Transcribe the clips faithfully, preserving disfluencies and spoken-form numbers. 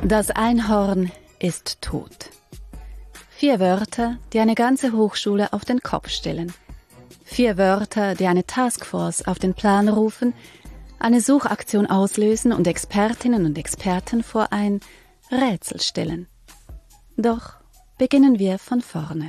Das Einhorn ist tot. Vier Wörter, die eine ganze Hochschule auf den Kopf stellen. Vier Wörter, die eine Taskforce auf den Plan rufen, eine Suchaktion auslösen und Expertinnen und Experten vor ein Rätsel stellen. Doch beginnen wir von vorne.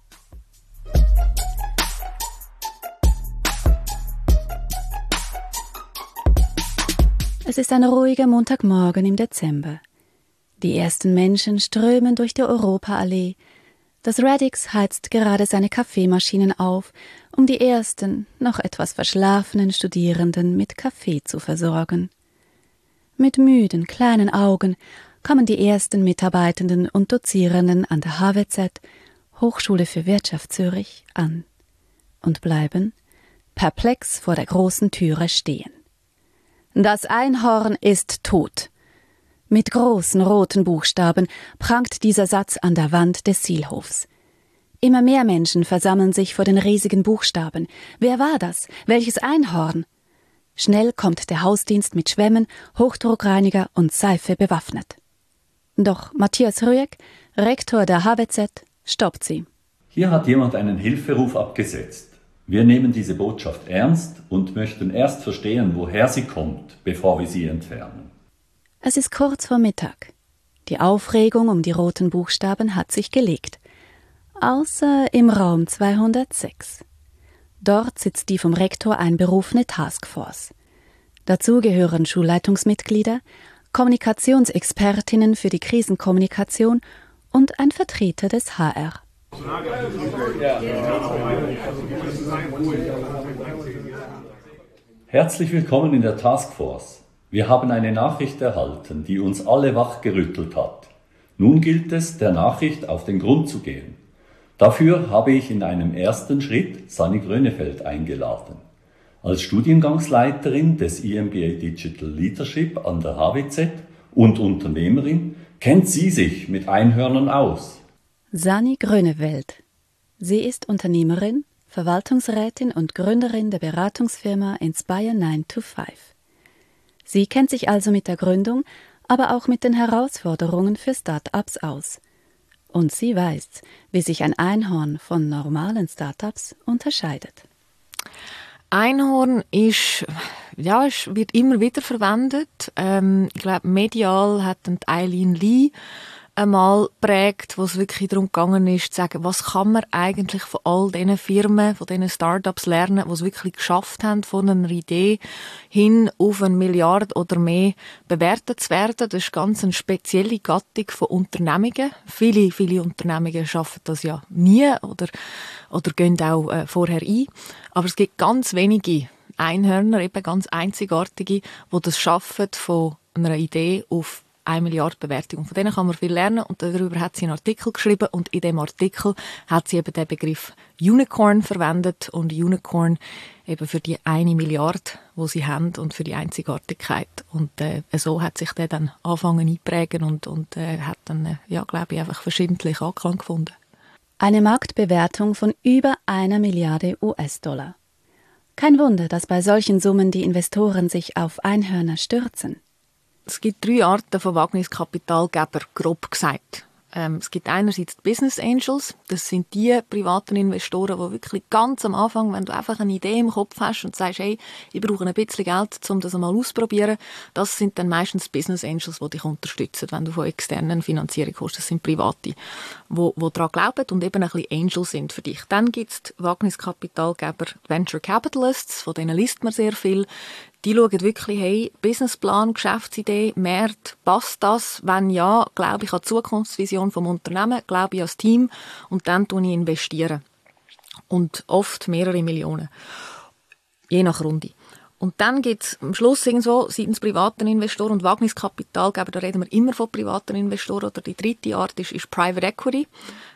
Es ist ein ruhiger Montagmorgen im Dezember. Die ersten Menschen strömen durch die Europaallee. Das Radix heizt gerade seine Kaffeemaschinen auf, um die ersten, noch etwas verschlafenen Studierenden mit Kaffee zu versorgen. Mit müden, kleinen Augen kommen die ersten Mitarbeitenden und Dozierenden an der H W Z, Hochschule für Wirtschaft Zürich, an und bleiben perplex vor der großen Türe stehen. Das Einhorn ist tot. Mit großen roten Buchstaben prangt dieser Satz an der Wand des Sielhofs. Immer mehr Menschen versammeln sich vor den riesigen Buchstaben. Wer war das? Welches Einhorn? Schnell kommt der Hausdienst mit Schwämmen, Hochdruckreiniger und Seife bewaffnet. Doch Matthias Rüegg, Rektor der H W Z, stoppt sie. Hier hat jemand einen Hilferuf abgesetzt. Wir nehmen diese Botschaft ernst und möchten erst verstehen, woher sie kommt, bevor wir sie entfernen. Es ist kurz vor Mittag. Die Aufregung um die roten Buchstaben hat sich gelegt. Außer im Raum zweihundertsechs. Dort sitzt die vom Rektor einberufene Taskforce. Dazu gehören Schulleitungsmitglieder, Kommunikationsexpertinnen für die Krisenkommunikation und ein Vertreter des H R. Herzlich willkommen in der Taskforce. Wir haben eine Nachricht erhalten, die uns alle wachgerüttelt hat. Nun gilt es, der Nachricht auf den Grund zu gehen. Dafür habe ich in einem ersten Schritt Sanni Grönefeld eingeladen. Als Studiengangsleiterin des I M B A Digital Leadership an der H W Z und Unternehmerin kennt sie sich mit Einhörnern aus. Sanni Grönefeld. Sie ist Unternehmerin, Verwaltungsrätin und Gründerin der Beratungsfirma Inspire nine to five. Sie kennt sich also mit der Gründung, aber auch mit den Herausforderungen für Start-ups aus. Und sie weiß, wie sich ein Einhorn von normalen Start-ups unterscheidet. Einhorn ist, ja, es wird immer wieder verwendet. Ähm, ich glaube, medial hat Eileen Lee einmal geprägt, wo es wirklich darum gegangen ist, zu sagen, was kann man eigentlich von all diesen Firmen, von diesen Startups lernen, die es wirklich geschafft haben, von einer Idee hin auf eine Milliarde oder mehr bewertet zu werden. Das ist ganz eine spezielle Gattung von Unternehmungen. Viele, viele Unternehmungen schaffen das ja nie oder, oder gehen auch äh, vorher ein. Aber es gibt ganz wenige Einhörner, eben ganz einzigartige, die das schaffen, von einer Idee auf eine Milliarde Bewertung. Und von denen kann man viel lernen und darüber hat sie einen Artikel geschrieben und in dem Artikel hat sie eben den Begriff Unicorn verwendet und Unicorn eben für die eine Milliarde, die sie haben und für die Einzigartigkeit. Und äh, so hat sich der dann angefangen einzuprägen und, und äh, hat dann, äh, ja, glaube ich, einfach verschiedentlich Anklang gefunden. Eine Marktbewertung von über einer Milliarde U S-Dollar. Kein Wunder, dass bei solchen Summen die Investoren sich auf Einhörner stürzen. Es gibt drei Arten von Wagniskapitalgeber, grob gesagt. Ähm, es gibt einerseits die Business Angels. Das sind die privaten Investoren, die wirklich ganz am Anfang, wenn du einfach eine Idee im Kopf hast und sagst, hey, ich brauche ein bisschen Geld, um das einmal auszuprobieren, das sind dann meistens Business Angels, die dich unterstützen, wenn du von externen Finanzierung kommst. Das sind Private, die, die daran glauben und eben ein bisschen Angel sind für dich. Dann gibt es die Wagniskapitalgeber, Venture Capitalists, von denen liest man sehr viel. Die schauen wirklich, hey, Businessplan, Geschäftsidee, Markt, passt das? Wenn ja, glaube ich an die Zukunftsvision vom Unternehmen, glaube ich an das Team und dann tue ich investieren. Und oft mehrere Millionen. Je nach Runde. Und dann gibt es am Schluss irgendwo seitens privaten Investoren und Wagniskapitalgeber, da reden wir immer von privaten Investoren, oder die dritte Art ist, ist Private Equity.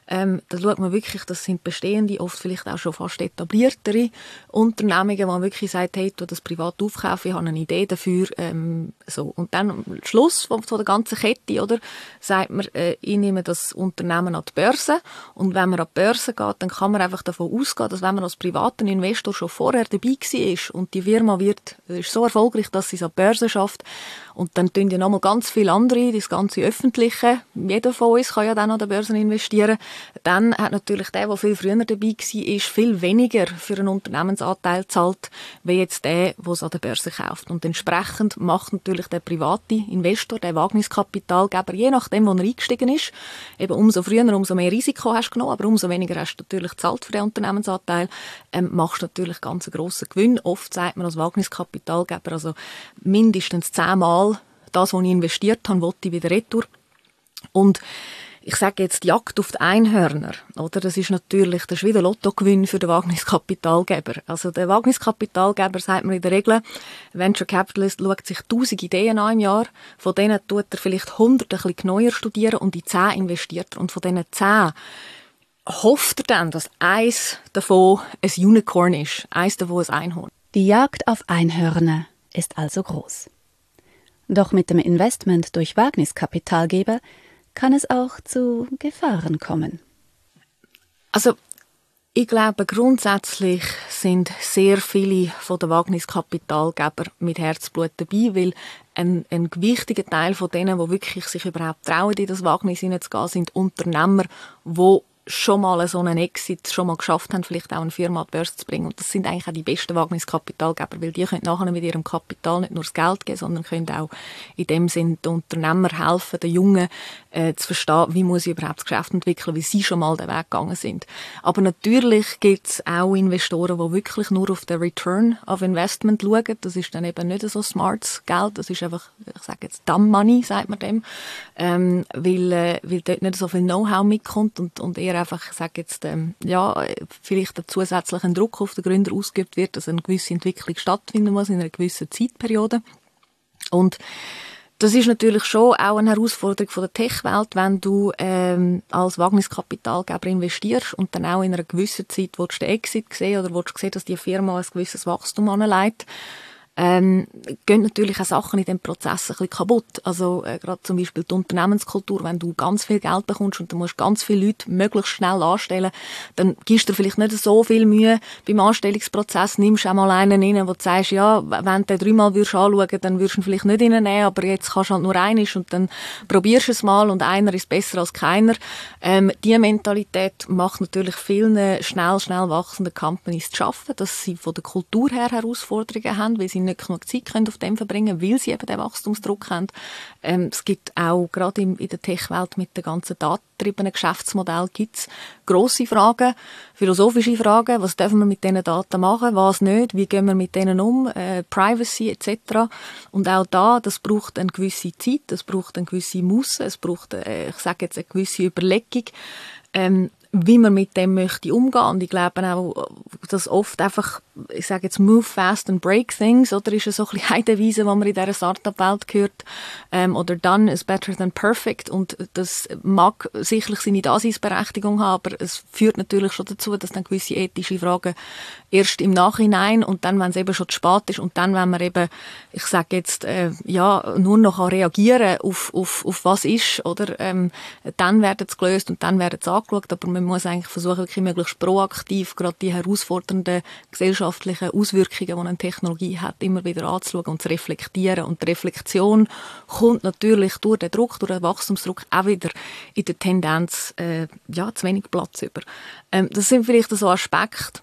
Ähm, da schaut man wirklich, das sind bestehende, oft vielleicht auch schon fast etabliertere Unternehmungen, wo man wirklich sagt, hey, tu das privat aufkaufen, ich habe eine Idee dafür. Ähm, so. Und dann am Schluss von, von der ganzen Kette, oder, sagt man, äh, ich nehme das Unternehmen an die Börse. Und wenn man an die Börse geht, dann kann man einfach davon ausgehen, dass wenn man als privater Investor schon vorher dabei war und die Firma wird, ist so erfolgreich, dass sie es an die Börse schafft, und dann tun ja nochmal ganz viele andere, das ganze Öffentliche, jeder von uns kann ja dann an der Börse investieren, dann hat natürlich der, der viel früher dabei war, viel weniger für einen Unternehmensanteil zahlt, wie jetzt der, der es an der Börse kauft. Und entsprechend macht natürlich der private Investor, der Wagniskapitalgeber, je nachdem, wo er eingestiegen ist, eben umso früher, umso mehr Risiko hast du genommen, aber umso weniger hast du natürlich gezahlt für den Unternehmensanteil, ähm, machst du natürlich ganz einen grossen Gewinn. Oft sagt man als Wagniskapitalgeber, also mindestens zehnmal das, was ich investiert habe, will ich wieder retour. Und ich sage jetzt, die Jagd auf die Einhörner, oder? Das ist natürlich, das ist wieder Lottogewinn für den Wagniskapitalgeber. Also der Wagniskapitalgeber, sagt man in der Regel, Venture Capitalist schaut sich tausend Ideen an im Jahr, von denen tut er vielleicht hundert ein bisschen neuer studieren und in zehn investiert er. Und von diesen zehn hofft er dann, dass eins davon ein Unicorn ist, eins davon ein Einhorn. Die Jagd auf Einhörner ist also groß. Doch mit dem Investment durch Wagniskapitalgeber kann es auch zu Gefahren kommen. Also ich glaube, grundsätzlich sind sehr viele von den Wagniskapitalgeber mit Herzblut dabei, weil ein, ein gewichtiger Teil von denen, die wirklich sich überhaupt trauen, in das Wagnis hineinzugehen, sind Unternehmer, die schon mal so einen Exit schon mal geschafft haben, vielleicht auch eine Firma an die Börse zu bringen. Und das sind eigentlich auch die besten Wagniskapitalgeber, weil die können nachher mit ihrem Kapital nicht nur das Geld geben, sondern können auch in dem Sinn den Unternehmer helfen, den Jungen äh, zu verstehen, wie muss ich überhaupt das Geschäft entwickeln, wie sie schon mal den Weg gegangen sind. Aber natürlich gibt es auch Investoren, die wirklich nur auf den Return of Investment schauen. Das ist dann eben nicht so smartes Geld, das ist einfach, ich sage jetzt Dumb Money, sagt man dem, ähm, weil, äh, weil dort nicht so viel Know-how mitkommt und, und eher einfach, ich sage jetzt, ähm, ja, vielleicht ein zusätzlicher Druck auf den Gründer ausgeübt wird, dass eine gewisse Entwicklung stattfinden muss in einer gewissen Zeitperiode. Und das ist natürlich schon auch eine Herausforderung von der Tech-Welt, wenn du ähm, als Wagniskapitalgeber investierst und dann auch in einer gewissen Zeit willst du den Exit sehen oder willst du sehen, dass die Firma ein gewisses Wachstum anleitet. Ähm, gehen natürlich auch Sachen in diesem Prozess ein bisschen kaputt. Also äh, gerade zum Beispiel die Unternehmenskultur, wenn du ganz viel Geld bekommst und du musst ganz viele Leute möglichst schnell anstellen, dann gibst du dir vielleicht nicht so viel Mühe beim Anstellungsprozess, nimmst auch mal einen rein, wo du sagst, ja, wenn du den dreimal würdest anschauen, dann würdest du ihn vielleicht nicht reinnehmen, aber jetzt kannst du halt nur einen und dann probierst du es mal und einer ist besser als keiner. Ähm, diese Mentalität macht natürlich vielen schnell, schnell wachsenden Companies zu schaffen, dass sie von der Kultur her Herausforderungen haben, weil sie nicht genug Zeit können auf dem verbringen, weil sie eben den Wachstumsdruck haben. Ähm, es gibt auch, gerade in, in der Tech-Welt mit den ganzen datengetriebenen Geschäftsmodellen, gibt es grosse Fragen, philosophische Fragen. Was dürfen wir mit diesen Daten machen, was nicht, wie gehen wir mit denen um, äh, Privacy et cetera. Und auch da, das braucht eine gewisse Zeit, das braucht eine gewisse Musse, es braucht, äh, ich sage jetzt, eine gewisse Überlegung, ähm, wie man mit dem möchte umgehen. Und ich glaube auch, dass oft einfach, ich sage jetzt, move fast and break things, oder ist es so ein bisschen eine Devise, die man in dieser Startup-Welt hört, ähm, oder done is better than perfect. Und das mag sicherlich seine Daseinsberechtigung haben, aber es führt natürlich schon dazu, dass dann gewisse ethische Fragen erst im Nachhinein und dann, wenn es eben schon zu spät ist und dann, wenn man eben, ich sage jetzt, äh, ja, nur noch reagieren auf, auf, auf was ist, oder, ähm, dann werden es gelöst und dann werden es angeschaut, aber man muss eigentlich versuchen, wirklich möglichst proaktiv gerade die herausfordernden gesellschaftlichen Auswirkungen, die eine Technologie hat, immer wieder anzuschauen und zu reflektieren. Und die Reflexion kommt natürlich durch den Druck, durch den Wachstumsdruck auch wieder in der Tendenz, äh, ja, zu wenig Platz über. Ähm, das sind vielleicht so Aspekte,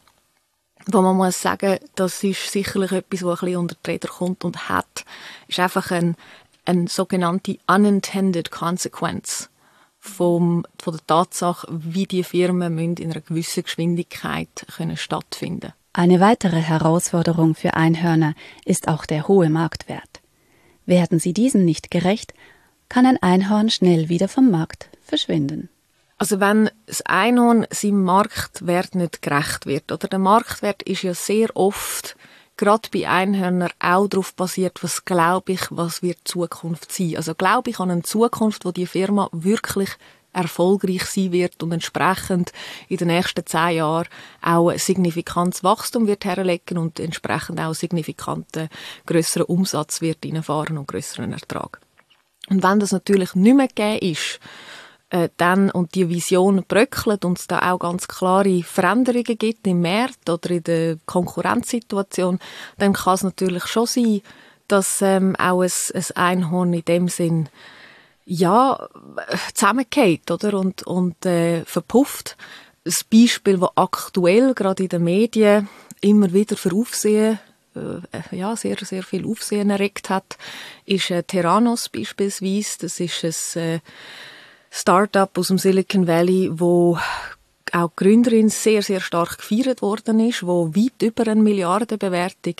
wo man muss sagen, das ist sicherlich etwas, was ein bisschen unter die Räder kommt und hat, ist einfach ein, eine sogenannte unintended consequence vom, von der Tatsache, wie die Firmen in einer gewissen Geschwindigkeit können stattfinden. Eine weitere Herausforderung für Einhörner ist auch der hohe Marktwert. Werden sie diesem nicht gerecht, kann ein Einhorn schnell wieder vom Markt verschwinden. Also wenn das Einhorn seinem Marktwert nicht gerecht wird, oder der Marktwert ist ja sehr oft, gerade bei Einhörnern, auch darauf basiert, was glaube ich, was wird die Zukunft sein. Also glaube ich an eine Zukunft, wo die Firma wirklich erfolgreich sein wird und entsprechend in den nächsten zehn Jahren auch ein signifikantes Wachstum wird herlegen und entsprechend auch signifikanten grösseren Umsatz wird reinfahren und grösseren Ertrag. Und wenn das natürlich nicht mehr gegeben ist, äh, dann, und die Vision bröckelt und es da auch ganz klare Veränderungen gibt im Markt oder in der Konkurrenzsituation, dann kann es natürlich schon sein, dass ähm, auch ein, ein Einhorn in dem Sinn ja, zusammengeht, oder? Und, und äh, verpufft. Ein Beispiel, das aktuell gerade in den Medien immer wieder für Aufsehen, äh, ja, sehr, sehr viel Aufsehen erregt hat, ist äh, Theranos beispielsweise. Das ist ein äh, Start-up aus dem Silicon Valley, wo auch die Gründerin sehr, sehr stark gefeiert worden ist, wo weit über eine Milliardenbewertung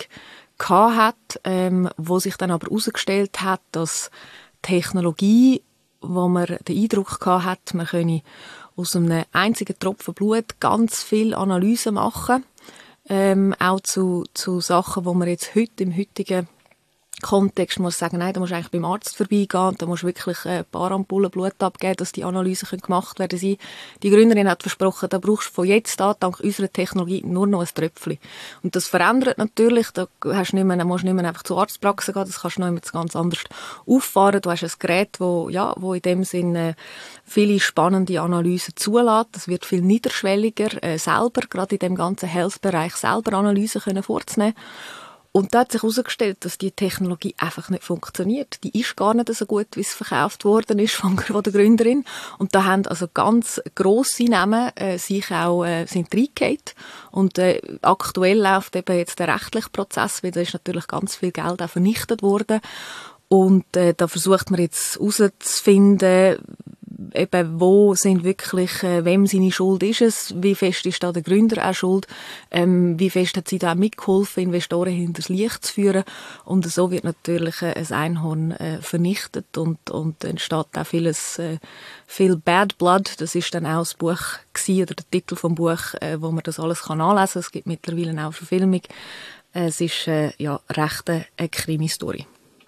hat, ähm, wo sich dann aber herausgestellt hat, dass Technologie, wo man den Eindruck hat, man könne aus einem einzigen Tropfen Blut ganz viel Analysen machen, ähm, auch zu, zu Sachen, wo man jetzt heute im heutigen Kontext muss sagen, nein, da musst du eigentlich beim Arzt vorbeigehen und da musst du wirklich ein paar Ampullen Blut abgeben, dass die Analysen gemacht werden können. Die Gründerin hat versprochen, da brauchst du von jetzt an, dank unserer Technologie, nur noch ein Tröpfchen. Und das verändert natürlich, da hast du nicht mehr, musst du nicht mehr einfach zur Arztpraxis gehen, das kannst du noch immer ganz anders auffahren. Du hast ein Gerät, wo, ja, wo in dem Sinne viele spannende Analysen zulässt. Das wird viel niederschwelliger, äh, selber, gerade in dem ganzen Health-Bereich, selber Analysen können vorzunehmen. Und da hat sich herausgestellt, dass die Technologie einfach nicht funktioniert. Die ist gar nicht so gut, wie es verkauft worden ist von der Gründerin. Und da haben also ganz grosse Namen äh, sich auch äh, sind reingehauen. Und äh, aktuell läuft eben jetzt der rechtliche Prozess, weil da ist natürlich ganz viel Geld auch vernichtet worden. Und äh, da versucht man jetzt herauszufinden, eben, wo sind wirklich, äh, wem seine Schuld ist es, wie fest ist da der Gründer auch schuld, ähm, wie fest hat sie da mitgeholfen, Investoren hinters Licht zu führen, und so wird natürlich äh, ein Einhorn äh, vernichtet und, und entsteht auch vieles, äh, viel Bad Blood. Das ist dann auch das Buch gewesen, oder der Titel vom Buch, äh, wo man das alles kann anlesen kann. Es gibt mittlerweile auch eine Verfilmung. Äh, es ist äh, ja recht eine, eine Krimi-Story.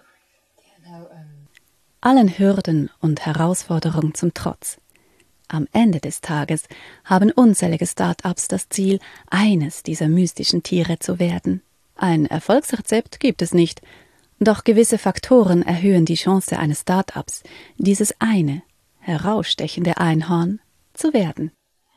Allen Hürden und Herausforderungen zum Trotz. Am Ende des Tages haben unzählige Start-ups das Ziel, eines dieser mystischen Tiere zu werden. Ein Erfolgsrezept gibt es nicht, doch gewisse Faktoren erhöhen die Chance eines Start-ups, dieses eine, herausstechende Einhorn zu werden.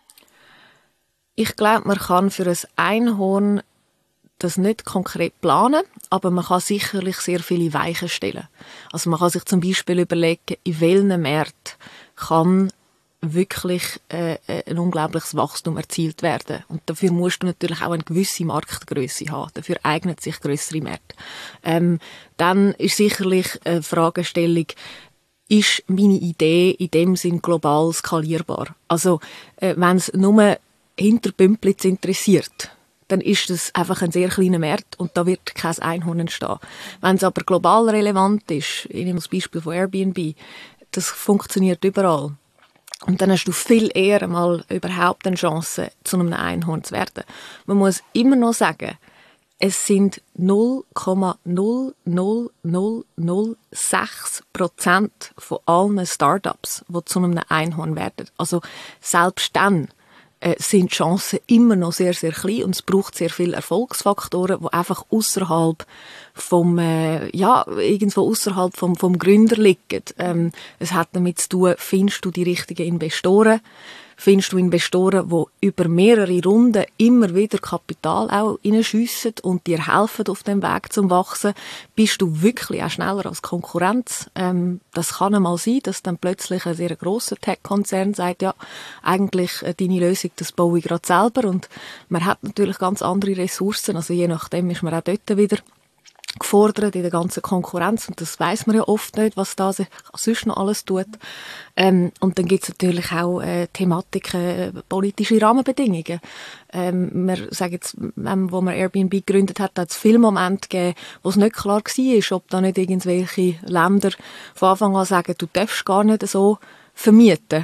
Ich glaube, man kann für ein Einhorn das nicht konkret planen, aber man kann sicherlich sehr viele Weichen stellen. Also man kann sich zum Beispiel überlegen, in welchen Märkten kann wirklich äh, ein unglaubliches Wachstum erzielt werden. Und dafür musst du natürlich auch eine gewisse Marktgröße haben. Dafür eignet sich grössere Märkte. Ähm, dann ist sicherlich eine Fragestellung, ist meine Idee in dem Sinn global skalierbar? Also äh, wenn es nur hinter Bümplitz interessiert, dann ist das einfach ein sehr kleiner Markt und da wird kein Einhorn entstehen. Wenn es aber global relevant ist, ich nehme das Beispiel von Airbnb, das funktioniert überall. Und dann hast du viel eher mal überhaupt eine Chance, zu einem Einhorn zu werden. Man muss immer noch sagen, es sind null Komma null null null null sechs Prozent von allen Startups, die zu einem Einhorn werden. Also selbst dann sind die Chancen immer noch sehr, sehr klein und es braucht sehr viele Erfolgsfaktoren, die einfach außerhalb vom, äh, ja, irgendwo außerhalb vom, vom Gründer liegen. Ähm, es hat damit zu tun, findest du die richtigen Investoren? Findest du Investoren, die über mehrere Runden immer wieder Kapital auch reinschiessen und dir helfen auf dem Weg zum Wachsen? Bist du wirklich auch schneller als Konkurrenz? Ähm, das kann einmal sein, dass dann plötzlich ein sehr grosser Tech-Konzern sagt, ja, eigentlich äh, deine Lösung, das baue ich gerade selber. Und man hat natürlich ganz andere Ressourcen, also je nachdem ist man auch dort wieder gefordert in der ganzen Konkurrenz und das weiss man ja oft nicht, was da sich sonst noch alles tut. Ähm, und dann gibt es natürlich auch äh, Thematiken, äh, politische Rahmenbedingungen. Ähm, wir sagen jetzt, ähm, wo man Airbnb gegründet hat, hat es viele Momente gegeben, wo es nicht klar war, ob da nicht irgendwelche Länder von Anfang an sagen, du darfst gar nicht so vermieten.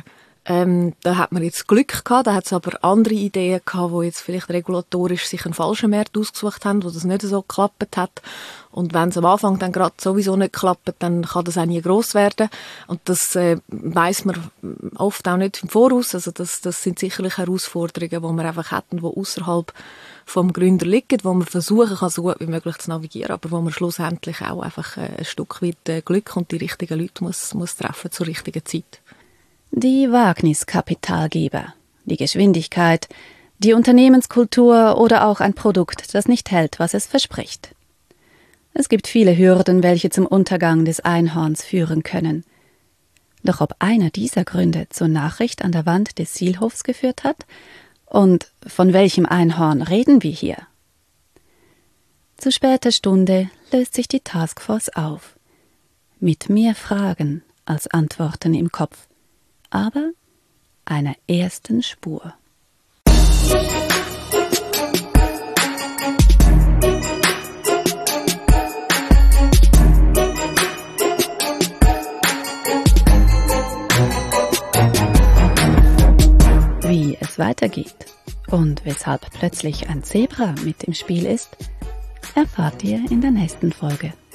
Ähm, da hat man jetzt Glück gehabt, da hat es aber andere Ideen gehabt, wo jetzt vielleicht regulatorisch sich einen falschen Markt ausgesucht haben, wo das nicht so geklappt hat. Und wenn es am Anfang dann gerade sowieso nicht klappt, dann kann das auch nie gross werden. Und das äh, weiss man oft auch nicht im Voraus. Also das, das sind sicherlich Herausforderungen, die wir einfach hätten, die außerhalb vom Gründer liegen, wo man versuchen kann, so gut wie möglich zu navigieren, aber wo man schlussendlich auch einfach äh, ein Stück weit äh, Glück und die richtigen Leute muss, muss treffen zur richtigen Zeit. Die Wagniskapitalgeber, die Geschwindigkeit, die Unternehmenskultur oder auch ein Produkt, das nicht hält, was es verspricht. Es gibt viele Hürden, welche zum Untergang des Einhorns führen können. Doch ob einer dieser Gründe zur Nachricht an der Wand des Sihlhofs geführt hat? Und von welchem Einhorn reden wir hier? Zu später Stunde löst sich die Taskforce auf. Mit mehr Fragen als Antworten im Kopf. Aber einer ersten Spur. Wie es weitergeht und weshalb plötzlich ein Zebra mit im Spiel ist, erfahrt ihr in der nächsten Folge.